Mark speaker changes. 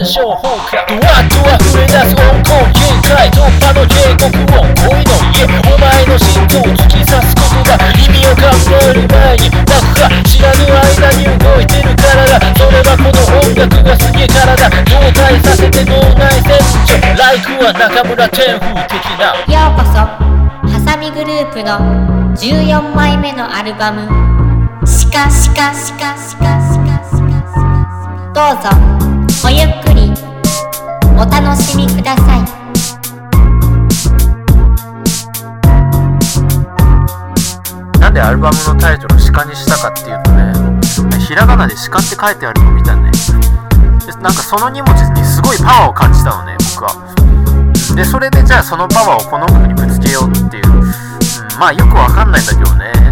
Speaker 1: 象放火ドワッと溢れ出す温厚限界突破の警告音恋の家お前の心臓を突き刺す言葉意味を考える前に爆破知らぬ間に動いてるからだそれはこの音楽がすげえからだ動体させて脳内洗浄ライクは中村天風的な
Speaker 2: ようこそハサミグループの14枚目のアルバムシカシカシカシカシカシカどうぞごゆっくりお楽しみください。
Speaker 3: なんでアルバムのタイトルを鹿にしたかっていうとね、ひらがなで鹿って書いてあるのを見たね。なんかその2文字にすごいパワーを感じたのね、僕は。で、それでじゃあそのパワーをこの曲にぶつけようっていう、まあよくわかんないんだけどね。